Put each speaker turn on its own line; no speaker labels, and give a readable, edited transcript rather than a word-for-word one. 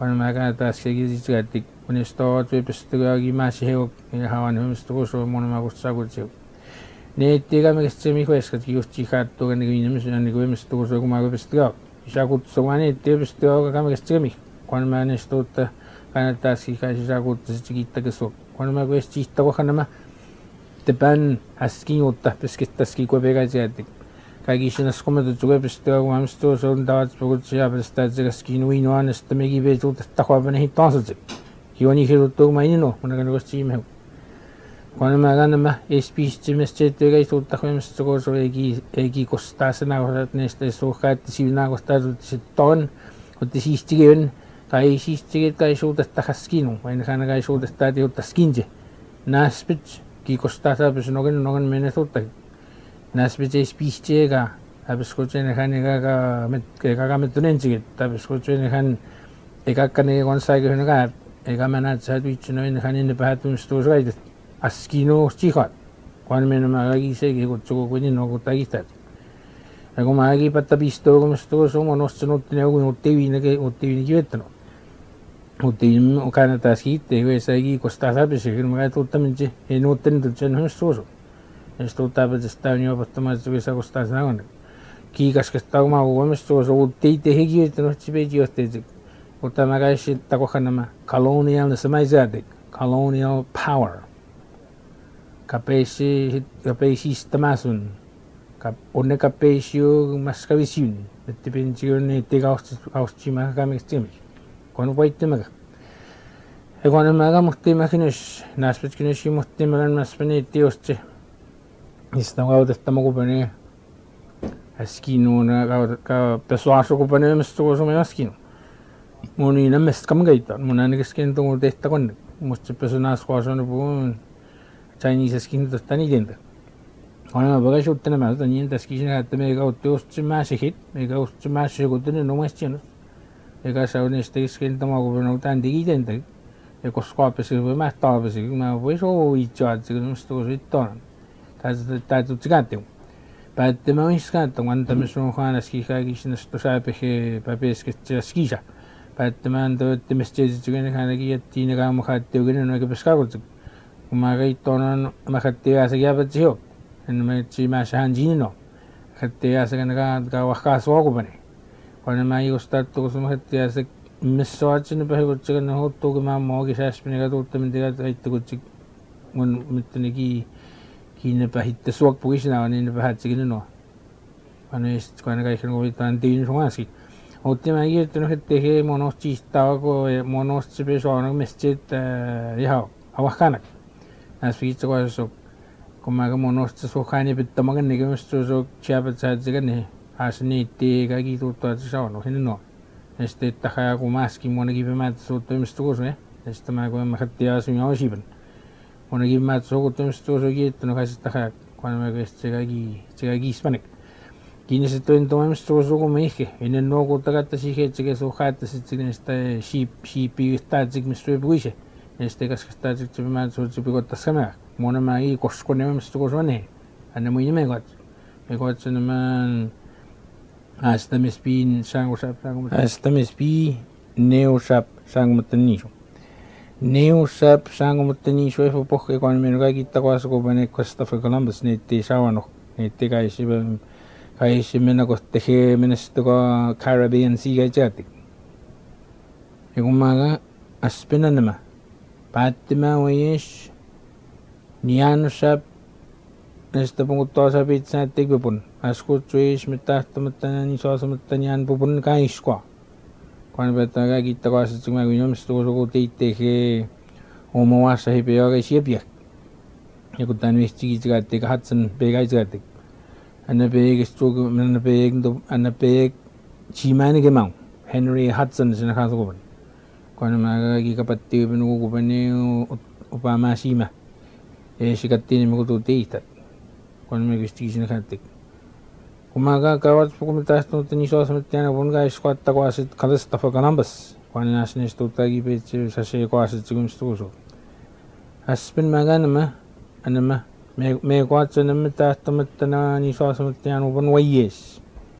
Quan mä taas kekisitsikätik unistoa tyypistyäkin mäsi heuk ja havan hymistukusu monomakussa kutsu. Neettiga me kestemi hueskat just jihattu kan niin kuin hymistukusu kun mä pystyä. Isä kutsu vaan neettiä ka me kestemi. Quan mä nestutta kannattaa sikai isä kutsu kiittäkin su. Quan mä kestistä kohanama tepan haskin utta peskittäski kuepekaisiatik. Kaikki nas kometu tukepistyä kun hamstu on tavat pukutsia pestätsikä skinui nuanesta megi vetuutta tahuavana hittaansa. Hioni hiruttu mä inno mun kan kostiime. Kun mä kannama espistimästä työkä tuutta hamstu koso egi kostasena horat näistä suhkaat sivna kostasut sitten otti siistigen kai siistiget kai suutetta haskinu vain kana kai suutetta tiutta skinje. Naspit ki kostasa pys nogen menetutta. Naspitse spistiega abiskutsen ka metunenjig abiskutsen han ekakane konsai ka ega manat sa tuichno in hanin pahatum storaid askino stihat quan men magagi se ki kutsu ko ni no kutagistat ako magi patta bisto ko sto so monosnut ne ko uttevine kivetno uttim ukana taski te vesagi kostasa besigir maga tuttaminje enotten tutsen hostoso esto taba destanio pattomas vesa kostasa on kiikas kesta ma uomesto so uttite hegietno chibejioste Mutta mä käisin takohanama colonial colonial power. Kapeisi tamasun. Onne kapeisi mas kavisin. Että pension ne tegausti mä kamistimi. Kun voitte mä. Ja kun mä muhti mä kynys naspet kynys muhti mä naspeni tiosti. Mistä kautta mä kupani. Askinu na ka pesuasu kupani mistä kusumi askinu. Moni namest kamgaita munani kesken tungu tehta kon musta personas kwason bu Chinese skin tani denta ona baga shottena ma tani taskishin hatta mega uttosti masihit mega uttosti masihutne no maschiano ega saune skin tama go no tan digi denta e koskapesi bu mahtabesi ma voiso ichad musto sitton ta tsigate Päätte mä iskanto anta me sun khanaski khagishin sto sapehe papeske skisha Päättämään työttömyysjärjestöjen hankijoiden kanssa mukauttiukin on oikein peskäkulta. Kun mä keittoon mukauttiin ja se jäävät siihen. En mä itse mä saan jinno. Mukauttiin ja se kanssa vahkaa suokupani. Kun mä justattu kun mukauttiin ja se missä on sinne päiväkulta kun hoittuu kun mä muukin sääspini katuuttaminen tehdä heittokulta mun mittani kiinni pähitte suokpuisina on niin vähätsikin nuo. Kun kaikki kuvitaan tiin suanski. Otti mä kirjoittanut, että he monostistaa, kun monostipesoon mestit ihan avahkanak. Näissä viitsokoissa, kun mä monostistaan niin pitää mä näkemästä, se on chäpät säädöksiä, niin hän niitti kaikki tuttua, että se on hinne no. Ja sitten, että hän kun mäskin monekin pimeätä suuttumista kuusi, ja sitten mä kun mä katsoin asunut osipan. Monekin pimeätä suuttumista kuusi on kirjoittanut, ja sitten hän, kun mä käsin se kaikki ispanek. Kiinni toimimista kun mihke ennen nuo takata siihen että se haittaa sitten sitä siipi yhtäätsik mistä puise ja sitten kaskastäätsik se mä suutsi pikottaa samaa mona mä ei kosko nemistä kun on ne anne mui nimen kat sen mä astamispiin neusap sangumatta niisu ei pohke kun minä kaikki takaisin kun mä ne Christopher Columbus niitti saavannut niitti kaisi Kaisi mennä kohti he mennestä ko Caribbean Sea jäätik. Ja kun mä aspina nämä päättimä ois nianusap näistä puhuttua sapit säätik pupun. Askutsuis mittahtomatta niin saasamatta nian pupun kaiskua. Kun päättää kaikki takaisin kun mä kun ilmestyy kun teitte he omaassa he peaa kaisi piak. Ja kun tän vihtikin jäätik hatsan peakai jäätik. Anna peeg chimani kemang Henry Hudson sina kaso ko. Kun mä kikapatti pinu ko pani upama sima. Sikatti ni ko tuita. Kun mä kisti sina katti. Kun mä kawat ko taas ni so sa tiana kun ga squatta ko asit Christopher Columbus. Kun nasne stutagi pe sa se ko asit sigum stuso. Aspin maganama anama me kuatsen me tahtomatta ni saasamat jaan upan vaies